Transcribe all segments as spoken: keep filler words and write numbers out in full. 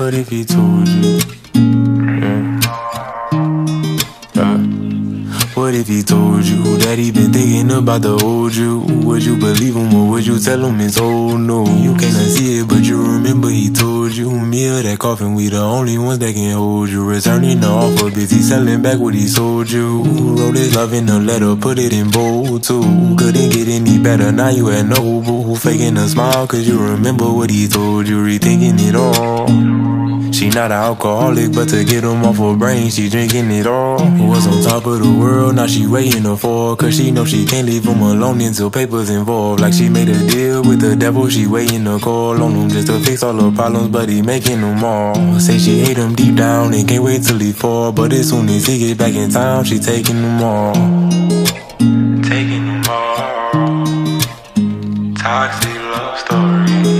What if he told you? Yeah. Yeah. What if he told you that he been thinking about the old you? Would you believe him or would you tell him it's old no? You cannot see it but you remember he told you. Me or that coffin, we the only ones that can hold you. Returning the offer, busy selling back what he sold you. Wrote his love in a letter, put it in bold too. Couldn't get any better, now you at Noble. Faking a smile cause you remember what he told you. Rethinking it all. She not an alcoholic, but to get him off her brain, she drinking it all. Was on top of the world, now she waiting to fall. Cause she know she can't leave him alone until papers involved. Like she made a deal with the devil, she waiting to call on him just to fix all her problems, but he making them all. Say she hate him deep down and can't wait till he fall. But as soon as he get back in town, she taking them all. Taking them all. Toxic love story.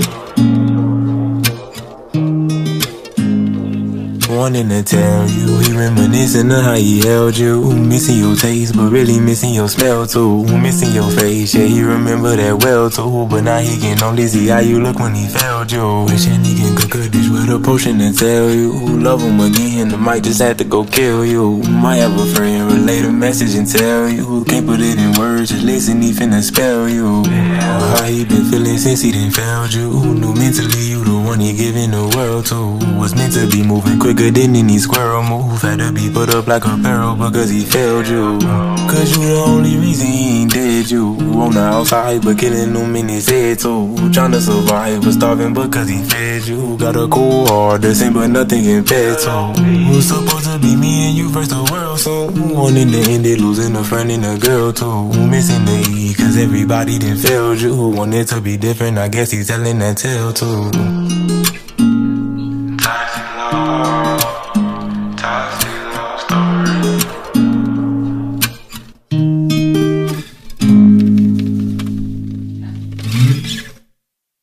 Wanting to tell you, he reminiscing of how he held you. Missing your taste, but really missing your smell too. Missing your face, yeah, he remember that well too. But now he can only see how you look when he failed you. Wishing he can cook a dish with a potion and tell you love him again, the mic just had to go kill you. Might have a friend relate a message and tell you. Can't put it in words, just listen, he finna spell you. How he been feeling since he done failed you. Knew mentally you the one he giving the world to. Was meant to be moving quicker than any squirrel move. Had to be put up like a barrel because he failed you. Cause you the only reason he ain't dead you. On the outside but killing them in his head too. Tryna survive but starving because he fed you. Got a cold heart, the same but nothing compared to. Was supposed to be me and you versus the world so. Wanting to end it, losing a friend and a girl too. Missing the E cause everybody done failed you. Wanted to be different, I guess he's telling that tale too. Toxic love.